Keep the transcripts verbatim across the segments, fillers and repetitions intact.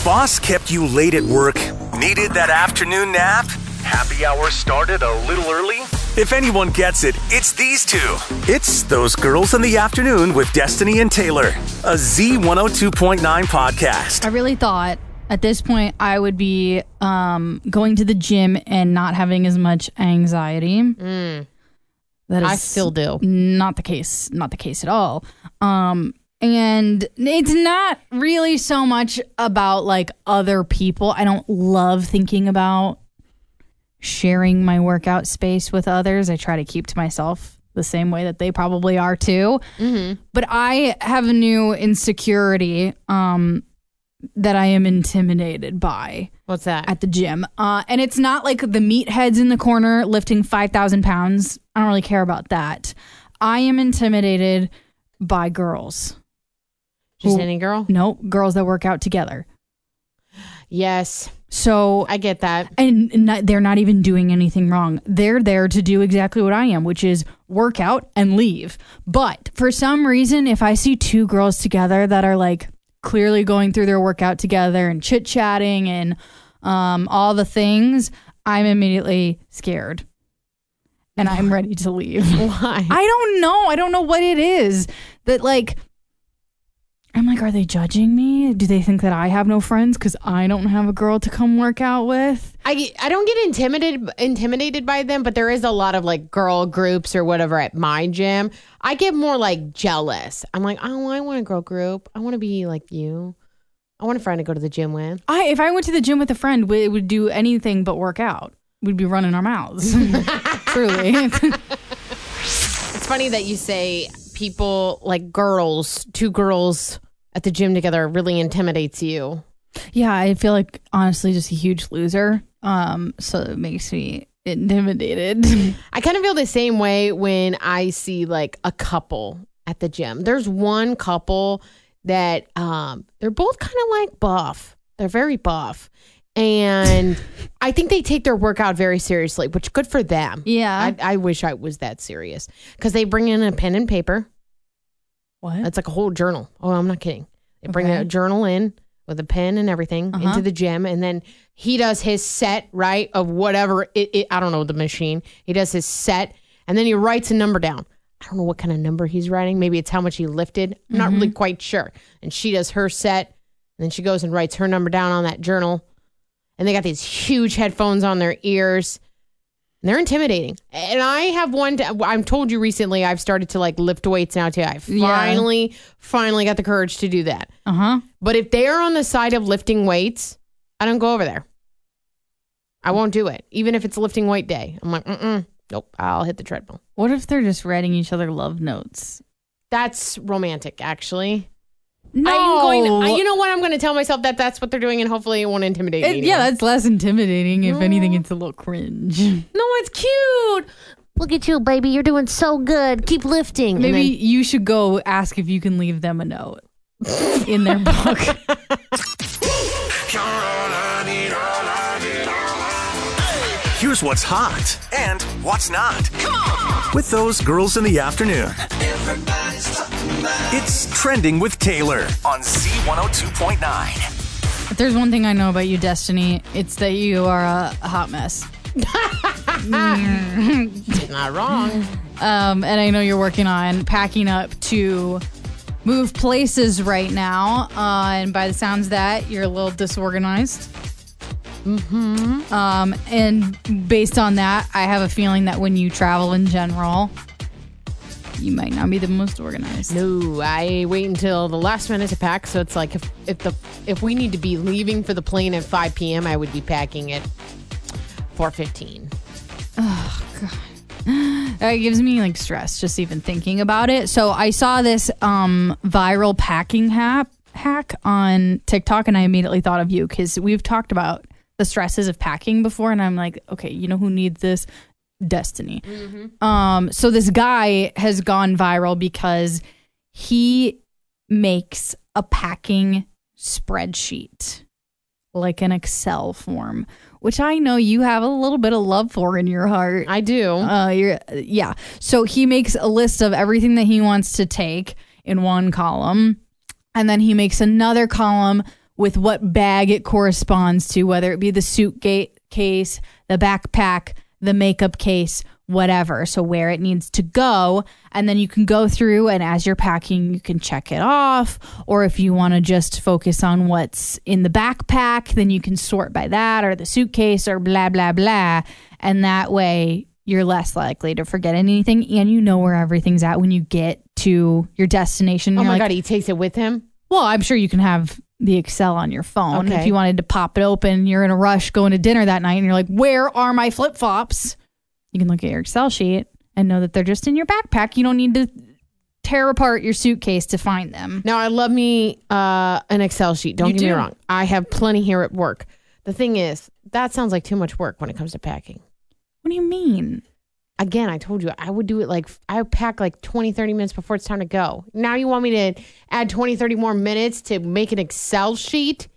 Boss kept you late at work? Needed that afternoon nap? Happy hour started a little early? If anyone gets it, it's these two. It's Those Girls in the Afternoon with Destiny and Taylor, a Z one oh two point nine podcast. I really thought at this point I would be um, going to the gym and not having as much anxiety. Mm. That is I still do. Not the case. Not the case at all. Um, and it's not really so much about like other people. I don't love thinking about sharing my workout space with others. I try to keep to myself the same way that they probably are too. Mm-hmm. But I have a new insecurity um, that I am intimidated by. What's that? At the gym. Uh, and it's not like the meatheads in the corner lifting five thousand pounds. I don't really care about that. I am intimidated by girls. Just Who, any girl? No, girls that work out together. Yes. So I get that. And not, they're not even doing anything wrong. They're there to do exactly what I am, which is work out and leave. But for some reason, if I see two girls together that are like clearly going through their workout together and chit-chatting and um, all the things, I'm immediately scared. And I'm ready to leave. Why? I don't know. I don't know what it is that like... I'm like, are they judging me? Do they think that I have no friends because I don't have a girl to come work out with? I, I don't get intimidated intimidated by them, but there is a lot of like girl groups or whatever at my gym. I get more like jealous. I'm like, oh, I want a girl group. I want to be like you. I want a friend to go to the gym with. I if I went to the gym with a friend, we would do anything but work out. We'd be running our mouths. Truly. It's funny that you say people like girls, two girls at the gym together really intimidates you. Yeah, I feel like honestly just a huge loser. Um, so it makes me intimidated. I kind of feel the same way when I see like a couple at the gym. There's one couple that um, they're both kind of like buff. They're very buff. And I think they take their workout very seriously, which good for them. Yeah. I, I wish I was that serious because they bring in a pen and paper. What? It's like a whole journal. Oh, I'm not kidding. They bring Okay. a journal in with a pen and everything Uh-huh. into the gym. And then he does his set, right, of whatever. It, it, I don't know the machine. He does his set. And then he writes a number down. I don't know what kind of number he's writing. Maybe it's how much he lifted. I'm not really quite sure. And she does her set. And then she goes and writes her number down on that journal. And they got these huge headphones on their ears. And they're intimidating. And I have one, I've told you recently, I've started to like lift weights now too. I finally, yeah. finally got the courage to do that. Uh-huh. But if they are on the side of lifting weights, I don't go over there. I won't do it. Even if it's lifting weight day. I'm like, mm-mm, nope, I'll hit the treadmill. What if they're just writing each other love notes? That's romantic, actually. No. I'm going to, I, you know what? I'm going to tell myself that that's what they're doing and hopefully it won't intimidate It, me. yeah, that's less intimidating. If No. anything, it's a little cringe. No, it's cute. Look at you, baby. You're doing so good. Keep lifting. Maybe And then, you should go ask if you can leave them a note in their book. Here's what's hot and what's not. With Those Girls in the Afternoon. It's Trending with Taylor on Z one oh two point nine. If there's one thing I know about you, Destiny, it's that you are a, a hot mess. not wrong. Um, and I know you're working on packing up to move places right now. Uh, and by the sounds of that, you're a little disorganized. Mm-hmm. Um, and based on that, I have a feeling that when you travel in general, you might not be the most organized. No, I wait until the last minute to pack. So it's like if if the if we need to be leaving for the plane at five p.m., I would be packing at four fifteen. Oh, God. It gives me like stress just even thinking about it. So I saw this um, viral packing hack, hack on TikTok and I immediately thought of you because we've talked about the stresses of packing before. And I'm like, okay, you know who needs this? Destiny. Mm-hmm. Um, so this guy has gone viral because he makes a packing spreadsheet, like an Excel form, which I know you have a little bit of love for in your heart. I do. Uh, you're, yeah. So he makes a list of everything that he wants to take in one column, and then he makes another column with what bag it corresponds to, whether it be the suitcase, the backpack, the makeup case, whatever. So where it needs to go. And then you can go through and as you're packing, you can check it off. Or if you want to just focus on what's in the backpack, then you can sort by that or the suitcase or blah, blah, blah. And that way you're less likely to forget anything and you know where everything's at when you get to your destination. Oh You're my like, God, he takes it with him? well, I'm sure you can have the Excel on your phone. Okay. If you wanted to pop it open, you're in a rush going to dinner that night and you're like, where are my flip-flops? You can look at your Excel sheet and know that they're just in your backpack. You don't need to tear apart your suitcase to find them. Now, I love me uh, an Excel sheet. Don't You get me do. wrong. I have plenty here at work. The thing is, that sounds like too much work when it comes to packing. What do you mean? Again, I told you, I would do it like, I would pack like twenty, thirty minutes before it's time to go. Now you want me to add twenty, thirty more minutes to make an Excel sheet?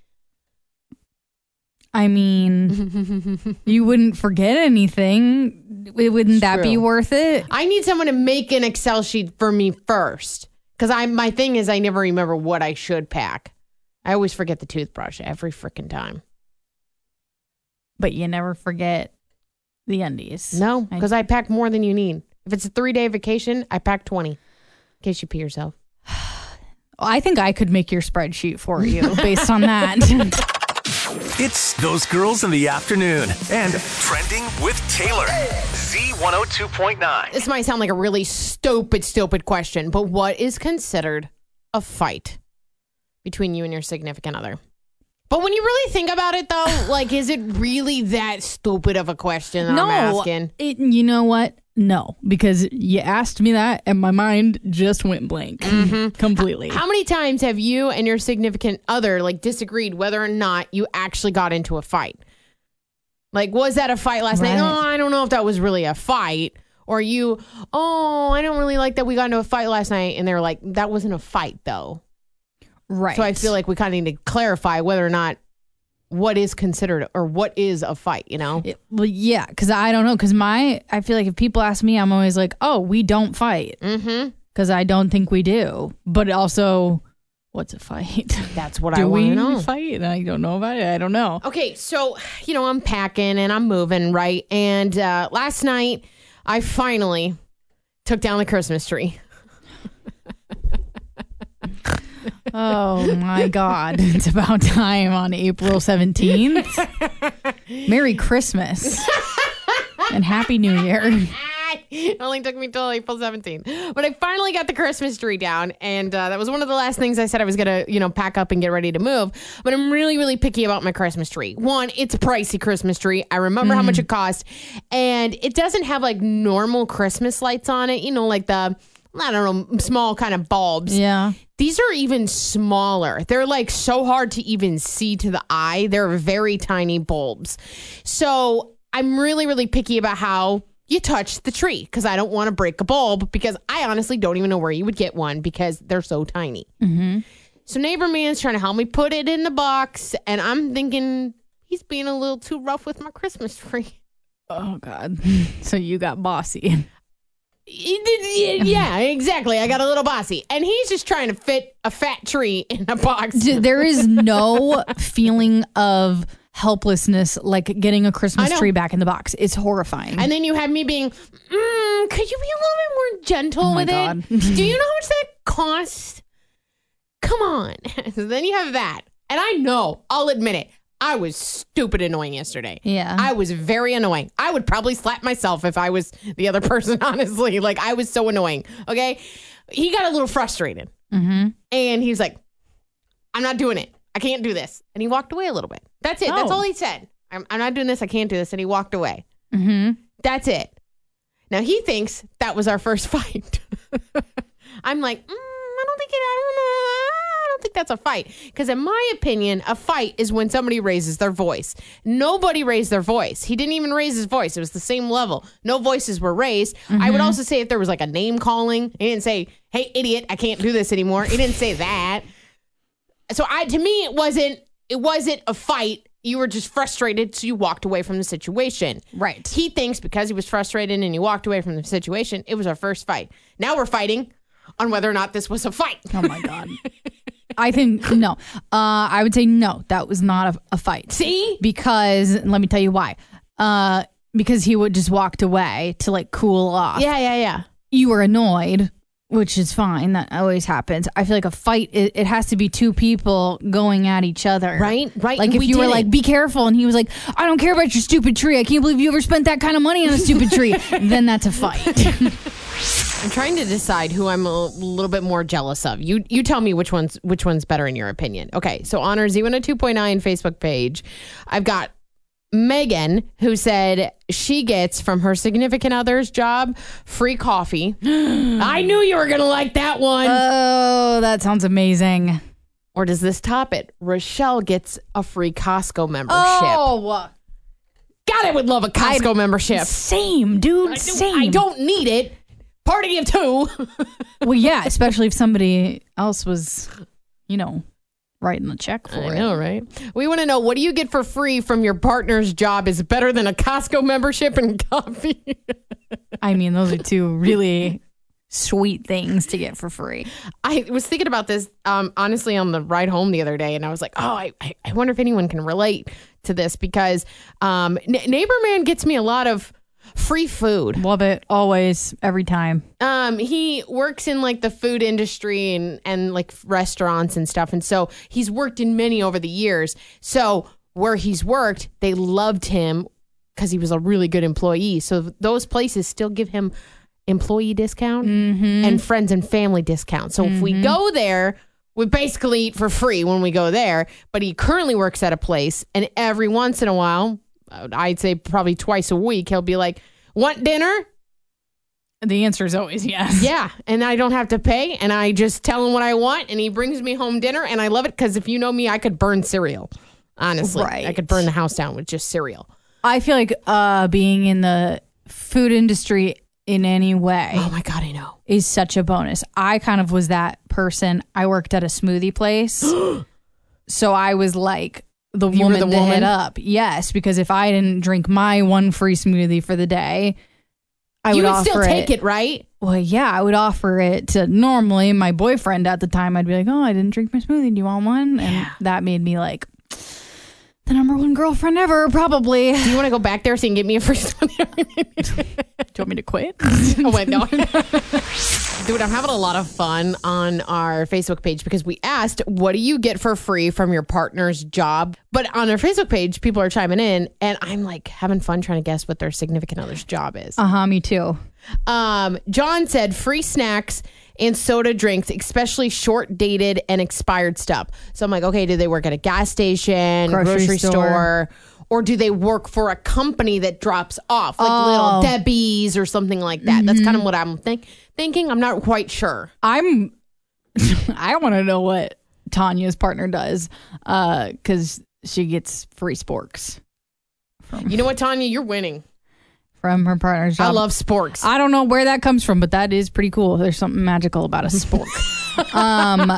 I mean, you wouldn't forget anything. Wouldn't that be True. worth it? I need someone to make an Excel sheet for me first. Because I, my thing is, I never remember what I should pack. I always forget the toothbrush every freaking time. But you never forget the undies. No, I- because I pack more than you need. If it's a three-day vacation, I pack twenty. In case you pee yourself. I think I could make your spreadsheet for you based on that. It's Those Girls in the Afternoon and Trending with Taylor. Z one oh two point nine. This might sound like a really stupid, stupid question, but what is considered a fight between you and your significant other? But when you really think about it, though, like, is it really that stupid of a question that no, I'm asking? it, you know what? No, because you asked me that and my mind just went blank completely. How many times have you and your significant other, like, disagreed whether or not you actually got into a fight? Like, was that a fight last Right. night? Oh, I don't know if that was really a fight. Or you, oh, I don't really like that we got into a fight last night. And they're like, that wasn't a fight, though. Right. So I feel like we kind of need to clarify whether or not what is considered or what is a fight, you know? It- well, yeah, because I don't know. Because my, I feel like if people ask me, I'm always like, oh, we don't fight. Mm-hmm. Because I don't think we do. But also, what's a fight? That's what do I want we to know. fight? I don't know about it. I don't know. Okay, so, you know, I'm packing and I'm moving, right? And uh, last night, I finally took down the Christmas tree. Oh my God. It's about time on April seventeenth. Merry Christmas. And Happy New Year. It only took me till April seventeenth. But I finally got the Christmas tree down. And uh, that was one of the last things I said I was going to, you know, pack up and get ready to move. But I'm really, really picky about my Christmas tree. One, it's a pricey Christmas tree. I remember how much it cost. And it doesn't have like normal Christmas lights on it. You know, like the, I don't know, small kind of bulbs. Yeah. These are even smaller. They're like so hard to even see to the eye. They're very tiny bulbs. So I'm really, really picky about how you touch the tree because I don't want to break a bulb because I honestly don't even know where you would get one because they're so tiny. Mm-hmm. So neighbor man's trying to help me put it in the box and I'm thinking he's being a little too rough with my Christmas tree. Oh God. So you got bossy. Yeah, exactly. I got a little bossy. And he's just trying to fit a fat tree in a box. There is no feeling of helplessness like getting a Christmas I know. tree back in the box. It's horrifying. And then you have me being, mm, could you be a little bit more gentle Oh my with God. it? Do you know how much that costs? Come on. So then you have that. And I know, I'll admit it, I was stupid annoying yesterday. Yeah. I was very annoying. I would probably slap myself if I was the other person, honestly. Like, I was so annoying. Okay. He got a little frustrated. Mm-hmm. And he was like, I'm not doing it. I can't do this. And he walked away a little bit. That's it. That's Oh. all he said. I'm, I'm not doing this. I can't do this. And he walked away. Mm-hmm. That's it. Now he thinks that was our first fight. I'm like, mm, I don't think it, I don't know. I don't think that's a fight. Because in my opinion, a fight is when somebody raises their voice. Nobody raised their voice. He didn't even raise his voice. It was the same level. No voices were raised. I would also say if there was like a name calling, he didn't say, hey, idiot, I can't do this anymore. He didn't say that. So I, to me, it wasn't, it wasn't a fight. You were just frustrated, so you walked away from the situation. Right. He thinks because he was frustrated and he walked away from the situation, it was our first fight. Now we're fighting on whether or not this was a fight. Oh my God. I think no. Uh, I would say no. That was not a, a fight. See? Because let me tell you why. Uh, because he would just walked away to like cool off. Yeah, yeah, yeah. You were annoyed, which is fine. That always happens. I feel like a fight, it, it has to be two people going at each other. Right, right. Like And if we you were did like, it. be careful, and he was like, I don't care about your stupid tree. I can't believe you ever spent that kind of money on a stupid tree. Then that's a fight. I'm trying to decide who I'm a little bit more jealous of. You you tell me which one's which one's better in your opinion. Okay, so on our Z one oh two point nine Facebook page, I've got Megan, who said she gets from her significant other's job free coffee. I knew you were going to like that one. Oh, that sounds amazing. Or does this top it? Rochelle gets a free Costco membership. Oh, God, I would love a Costco I- membership. same, dude. I do- same. I don't need it. Party of two. Well, yeah, especially if somebody else was, you know, writing the check for I it. know, right? We want to know, what do you get for free from your partner's job is better than a Costco membership and coffee? I mean, those are two really sweet things to get for free. I was thinking about this, um, honestly, on the ride home the other day, and I was like, oh, I, I I wonder if anyone can relate to this, because um, N- Neighbor Man gets me a lot of free food. Love it. Always. Every time. Um, he works in like the food industry and, and like restaurants and stuff. And so he's worked in many over the years. So where he's worked, they loved him because he was a really good employee. So those places still give him employee discount and friends and family discount. So if we go there, we basically eat for free when we go there. But he currently works at a place, and every once in a while, I'd say probably twice a week, he'll be like, want dinner? The answer is always yes. Yeah. And I don't have to pay. And I just tell him what I want. And he brings me home dinner. And I love it because if you know me, I could burn cereal. Honestly. Right. I could burn the house down with just cereal. I feel like uh, being in the food industry in any way Oh my God, I know. is such a bonus. I kind of was that person. I worked at a smoothie place. So I was like the You were woman the to woman? hit up. Yes, because if I didn't drink my one free smoothie for the day, I You would would offer still take it, right? Well, yeah, I would offer it to normally my boyfriend at the time. I'd be like, oh, I didn't drink my smoothie. Do you want one? And that made me like the number one girlfriend ever, probably. Do you want to go back there so you can get me a free smoothie? Do you want me to quit? Oh, wait, no. Dude, I'm having a lot of fun on our Facebook page because we asked, what do you get for free from your partner's job? But on our Facebook page, people are chiming in, and I'm like having fun trying to guess what their significant other's job is. Uh huh, me too. Um, John said free snacks and soda drinks, especially short dated and expired stuff. So I'm like, okay, do they work at a gas station, Grocery grocery, store. store, or do they work for a company that drops off, like Oh. Little Debbie's or something like that? That's kind of what I'm think- thinking. I'm not quite sure. I'm, I want to know what Tanya's partner does because she gets free sporks You know what, Tanya? You're winning. from her partner's job. I love sporks. I don't know where that comes from, but that is pretty cool. There's something magical about a spork. um,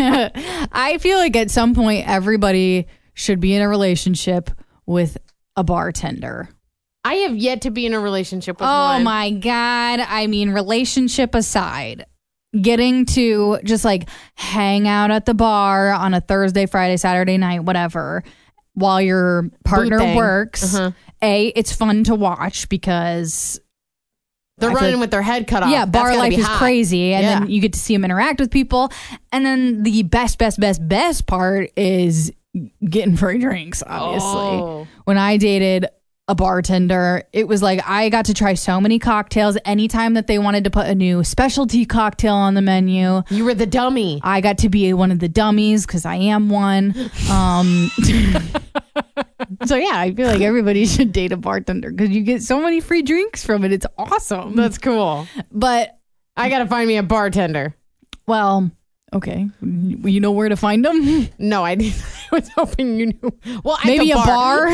I feel like at some point, everybody should be in a relationship with a bartender. I have yet to be in a relationship with Oh one. my God. I mean, relationship aside, getting to just like hang out at the bar on a Thursday, Friday, Saturday night, whatever, while your partner Boothang. works. Uh-huh. A, it's fun to watch because They're I feel running like- with their head cut off. yeah, That's bar gotta life be is hot. crazy. And Yeah. then you get to see them interact with people. And then the best, best, best, best part is getting free drinks, obviously. Oh. When I dated a bartender, it was like I got to try so many cocktails. Anytime that they wanted to put a new specialty cocktail on the menu, You were the dummy. I got to be one of the dummies because I am one. Um, so yeah, I feel like everybody should date a bartender because you get so many free drinks from it. It's awesome. That's cool. But I got to find me a bartender. well, okay, you know where to find them. No, I didn't. I was hoping you knew. Well, at Maybe the a bar.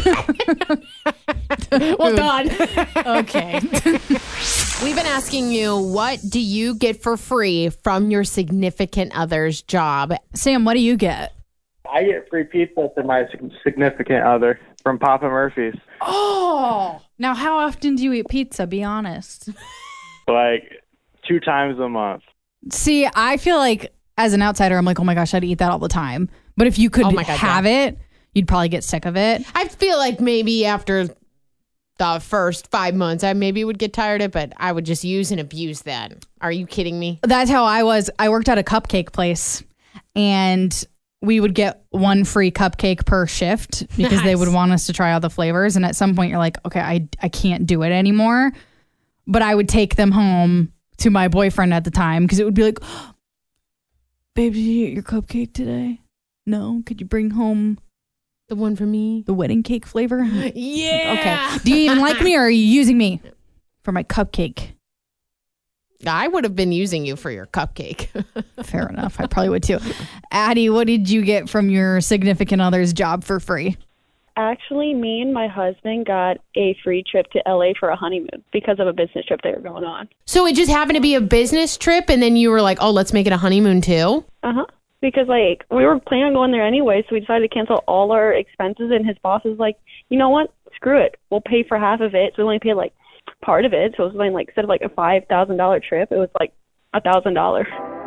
Well done. Okay. We've been asking you, what do you get for free from your significant other's job? Sam, what do you get? I get free pizza from my sig- significant other from Papa Murphy's. Oh, now how often do you eat pizza? Be honest. Like two times a month. See, I feel like as an outsider, I'm like, oh my gosh, I'd eat that all the time. But if you could Oh my God, have yeah. it, you'd probably get sick of it. I feel like maybe after the first five months, I maybe would get tired of it, but I would just use and abuse that. Are you kidding me? That's how I was. I worked at a cupcake place, and we would get one free cupcake per shift because Nice. they would want us to try all the flavors. And at some point, you're like, okay, I, I can't do it anymore. But I would take them home to my boyfriend at the time because it would be like, babe, did you get your cupcake today? No. Could you bring home The one for me? the wedding cake flavor? Yeah. Okay. Do you even like me, or are you using me for my cupcake? I would have been using you for your cupcake. Fair enough. I probably would too. Addie, what did you get from your significant other's job for free? Actually, me and my husband got a free trip to L A for a honeymoon because of a business trip they were going on. So it just happened to be a business trip, and then you were like, oh, let's make it a honeymoon too? Uh-huh. Because, like, we were planning on going there anyway, so we decided to cancel all our expenses, and his boss was like, you know what? Screw it. We'll pay for half of it. So we only paid, like, part of it. So it was like, like instead of, like, a five thousand dollars trip, it was, like, one thousand dollars.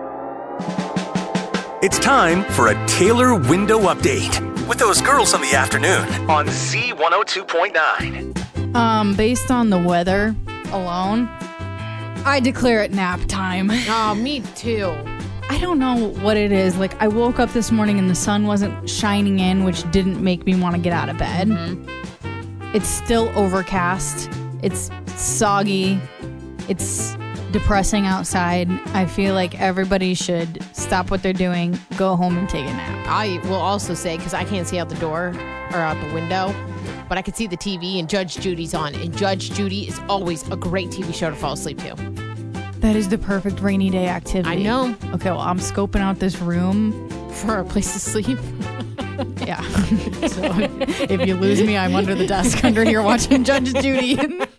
It's time for a Taylor Window Update with those girls in the afternoon on Z one oh two point nine. Um, based on the weather alone, I declare it nap time. Oh, me too. I don't know what it is. Like, I woke up this morning and the sun wasn't shining in, which didn't make me want to get out of bed. Mm-hmm. It's still overcast. It's soggy. It's depressing outside. I feel like everybody should stop what they're doing, go home and take a nap. I will also say, because I can't see out the door or out the window, but I can see the T V and Judge Judy's on. And Judge Judy is always a great T V show to fall asleep to. That is the perfect rainy day activity. I know. Okay, well, I'm scoping out this room. For a place to sleep. Yeah. So if you lose me, I'm under the desk under here watching Judge Judy.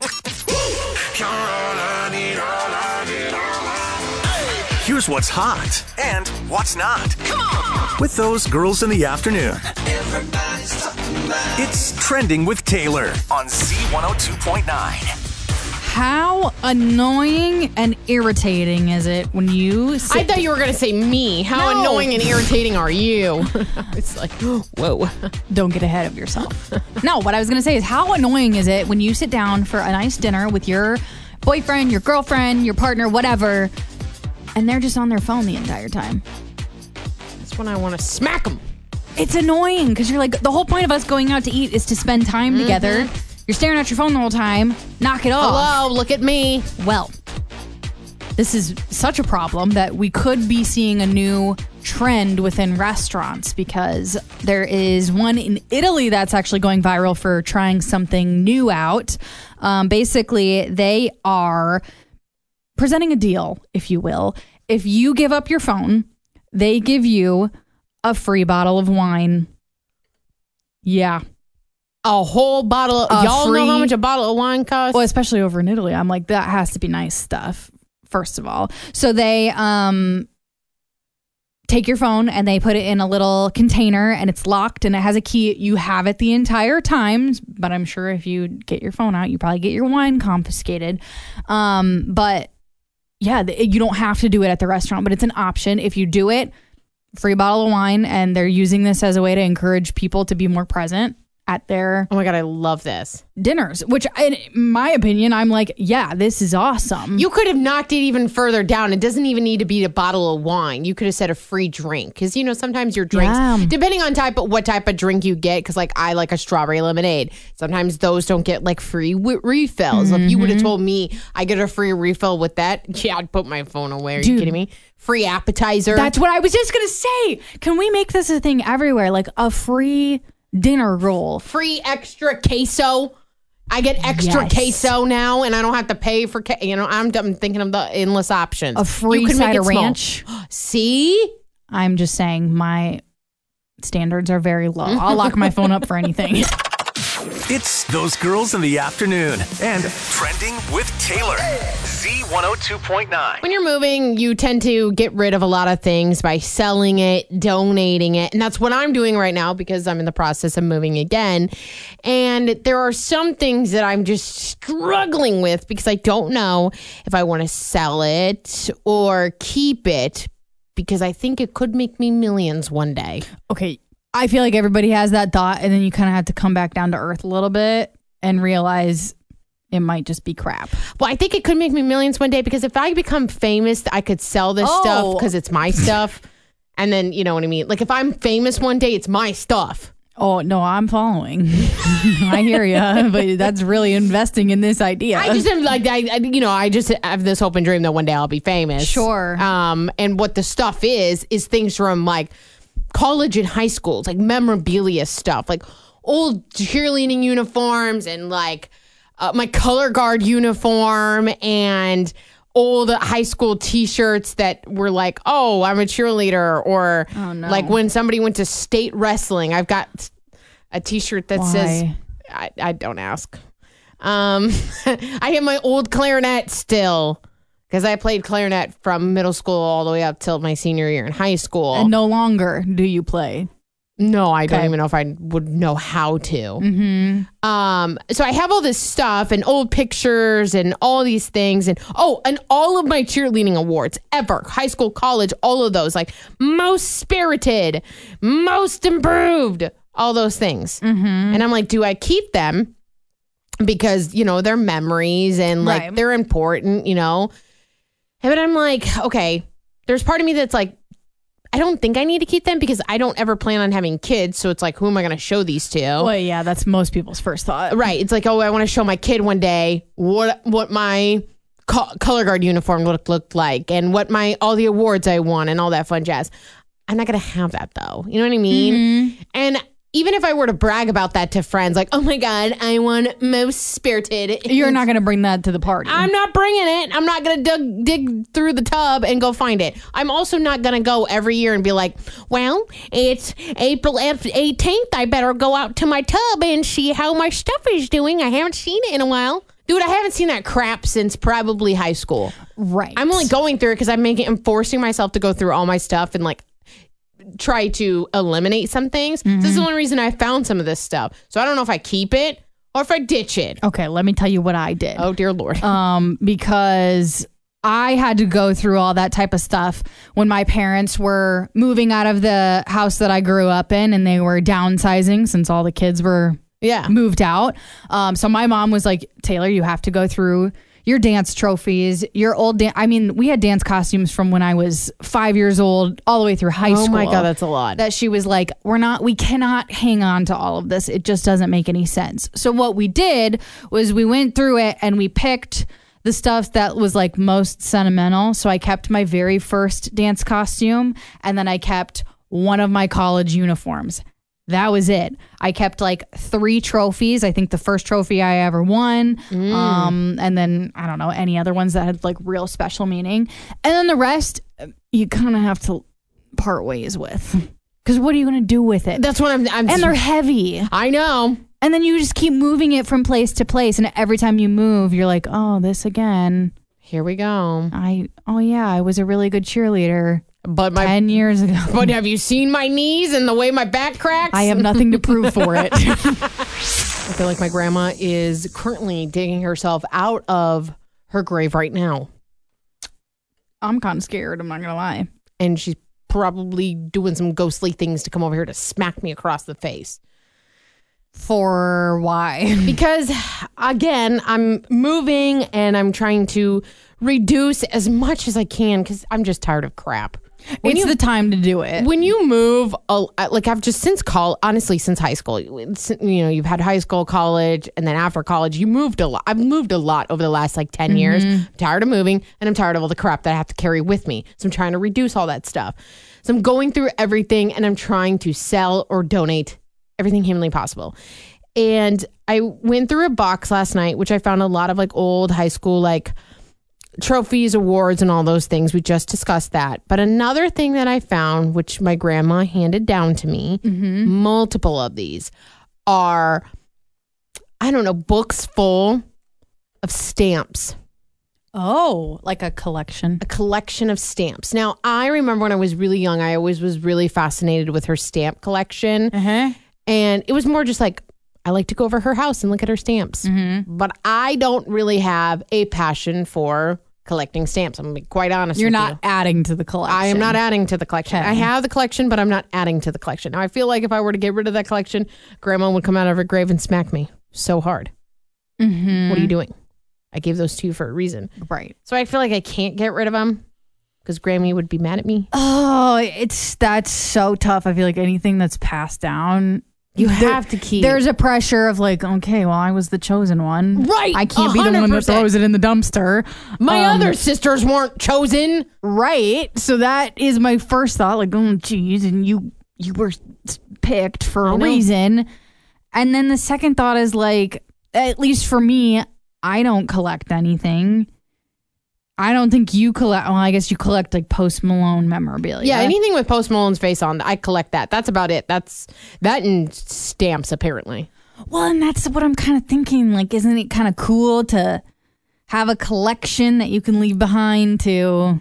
Here's what's hot and what's not. With those girls in the afternoon. It's Trending with Taylor on Z one oh two point nine. How annoying and irritating is it when you sit I thought you were going to say me. How No. annoying and irritating are you? It's like, whoa. Don't get ahead of yourself. No, what I was going to say is how annoying is it when you sit down for a nice dinner with your boyfriend, your girlfriend, your partner, whatever, and they're just on their phone the entire time. That's when I want to smack them. It's annoying because you're like, the whole point of us going out to eat is to spend time together. You're staring at your phone the whole time. Knock it off. Hello, look at me. Well, this is such a problem that we could be seeing a new trend within restaurants because there is one in Italy that's actually going viral for trying something new out. Um, basically, they are presenting a deal, if you will. If you give up your phone, they give you a free bottle of wine. Yeah. A whole bottle of, A y'all know how free- much a bottle of wine costs? Well, especially over in Italy. I'm like, that has to be nice stuff, first of all. So they um, take your phone and they put it in a little container and it's locked and it has a key. You have it the entire time, but I'm sure if you get your phone out, you probably get your wine confiscated. Um, but yeah, th- you don't have to do it at the restaurant, but it's an option. If you do it, free bottle of wine, and they're using this as a way to encourage people to be more present at their Oh my God, I love this. dinners, which in my opinion, I'm like, yeah, this is awesome. You could have knocked it even further down. It doesn't even need to be a bottle of wine. You could have said a free drink. Because, you know, sometimes your drinks, Yeah. depending on type of, what type of drink you get, because, like, I like a strawberry lemonade. Sometimes those don't get, like, free w- refills. If you would have told me I get a free refill with that, yeah, I'd put my phone away. Are you Dude. kidding me? Free appetizer. That's what I was just going to say. Can we make this a thing everywhere? Like a free dinner roll. free extra queso. I get extra Yes. queso now, and I don't have to pay for. Ca- you know, I'm, I'm thinking of the endless options. A free You could make side it of small. ranch. See, I'm just saying my standards are very low. I'll lock my phone up for anything. It's those girls in the afternoon and Trending with Taylor. Z one oh two point nine. when you're moving, you tend to get rid of a lot of things by selling it, donating it, and that's what I'm doing right now because I'm in the process of moving again. And there are some things that I'm just struggling with because I don't know if I want to sell it or keep it. because I think it could make me millions one day. Okay. I feel like everybody has that thought, and then you kind of have to come back down to earth a little bit and realize it might just be crap. Well, I think it could make me millions one day because if I become famous, I could sell this Oh. stuff because it's my stuff. And then, you know what I mean? Like if I'm famous one day, it's my stuff. Oh, no, I'm following. I hear you, but that's really investing in this idea. I just am like, I, I- you know, I just have this open dream that one day I'll be famous. Sure. Um, and what the stuff is, is things from like college and high school. It's like memorabilia stuff, like old cheerleading uniforms and like uh, my color guard uniform and old high school t-shirts that were like, oh, I'm a cheerleader, or Oh, no. like when somebody went to state wrestling. I've got a t-shirt that Why? says, I, I don't ask. Um, I have my old clarinet still because I played clarinet from middle school all the way up till my senior year in high school. And no longer do you play. No, I don't Okay. even know if I would know how to. Mm-hmm. Um, so I have all this stuff and old pictures and all these things. And oh, and all of my cheerleading awards ever, high school, college, all of those, like most spirited, most improved, all those things. Mm-hmm. And I'm like, do I keep them? Because, you know, they're memories and like Right. they're important, you know? And but I'm like, okay, there's part of me that's like, I don't think I need to keep them because I don't ever plan on having kids. So it's like, who am I going to show these to? Well, yeah, that's most people's first thought. Right. It's like, oh, I want to show my kid one day what what my co- color guard uniform looked looked like and what my all the awards I won and all that fun jazz. I'm not going to have that though. You know what I mean? Mm-hmm. And even if I were to brag about that to friends, like, oh my God, I won most spirited. You're not going to bring that to the party. I'm not bringing it. I'm not going to dig, dig through the tub and go find it. I'm also not going to go every year and be like, well, it's April eighteenth. I better go out to my tub and see how my stuff is doing. I haven't seen it in a while. Dude, I haven't seen that crap since probably high school. Right. I'm only going through it because I'm making, I'm forcing myself to go through all my stuff and like try to eliminate some things. Mm-hmm. This is the only reason I found some of this stuff. So I don't know if I keep it or if I ditch it. Okay, let me tell you what I did. Oh, dear Lord. Um, because I had to go through all that type of stuff when my parents were moving out of the house that I grew up in and they were downsizing since all the kids were Yeah. moved out. Um, so my mom was like, Taylor, you have to go through your dance trophies, your old dance. I mean, we had dance costumes from when I was five years old all the way through high Oh school. my God, that's a lot. That she was like, we're not, we cannot hang on to all of this. It just doesn't make any sense. So what we did was we went through it and we picked the stuff that was like most sentimental. So I kept my very first dance costume and then I kept one of my college uniforms. That was it. I kept like three trophies. I think the first trophy I ever won. Um, and then I don't know, any other ones that had like real special meaning. And then the rest you kind of have to part ways with. Because what are you going to do with it? That's what I'm. I'm And they're heavy. I know. And then you just keep moving it from place to place. And every time you move, you're like, oh, this again. Here we go. I, oh yeah, I was a really good cheerleader But my. ten years ago. But have you seen my knees and the way my back cracks? I have nothing to prove for it. I feel like my grandma is currently digging herself out of her grave right now, I'm kind of scared. I'm not going to lie. and she's probably doing some ghostly things to come over here to smack me across the face. For why? Because again, I'm moving and I'm trying to reduce as much as I can because I'm just tired of crap. When it's you, the time to do it. when you move, uh, like I've just since call, honestly, since high school, it's, you know, you've had high school, college, and then after college, you moved a lot. I've moved a lot over the last like ten years. I'm tired of moving and I'm tired of all the crap that I have to carry with me. So I'm trying to reduce all that stuff. So I'm going through everything and I'm trying to sell or donate everything humanly possible. And I went through a box last night, which I found a lot of like old high school, like trophies, awards, and all those things. We just discussed that. But another thing that I found, which my grandma handed down to me, Mm-hmm. multiple of these are, I don't know, books full of stamps, Oh, like a collection. a collection of stamps. Now, I remember when I was really young, I always was really fascinated with her stamp collection. Uh-huh. And it was more just like, I like to go over her house and look at her stamps. Mm-hmm. But I don't really have a passion for collecting stamps. I'm going to be quite honest You're with not you. adding to the collection. I am not adding to the collection. Okay. I have the collection, but I'm not adding to the collection. Now, I feel like if I were to get rid of that collection, Grandma would come out of her grave and smack me so hard. Mm-hmm. What are you doing? I gave those to you for a reason. Right. So I feel like I can't get rid of them because Grammy would be mad at me. Oh, it's that's so tough. I feel like anything that's passed down, You there- have to keep. There's a pressure of like, okay, well, I was the chosen one. Right, I can't be the one one hundred that percent. throws it in the dumpster. My Um, other sisters weren't chosen. Right. So that is my first thought. Like, oh, geez, and you you were picked for a know. reason. And then the second thought is like, at least for me, I don't collect anything. I don't think you collect. Well, I guess you collect like Post Malone memorabilia. Yeah, anything with Post Malone's face on, I collect that. That's about it. That's that and stamps, apparently. Well, and that's what I'm kind of thinking. Like, isn't it kind of cool to have a collection that you can leave behind to?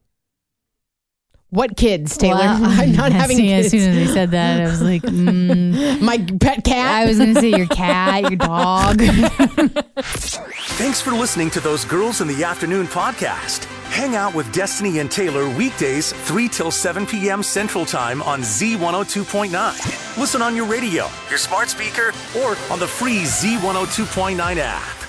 What kids, Taylor? Well, I'm not having see, kids. As soon as I said that, I was like, mm. My pet cat. I was going to say your cat, your dog. Thanks for listening to Those Girls in the Afternoon podcast. Hang out with Destiny and Taylor weekdays three till seven p.m. Central Time on Z one oh two point nine. Listen on your radio, your smart speaker, or on the free Z one oh two point nine app.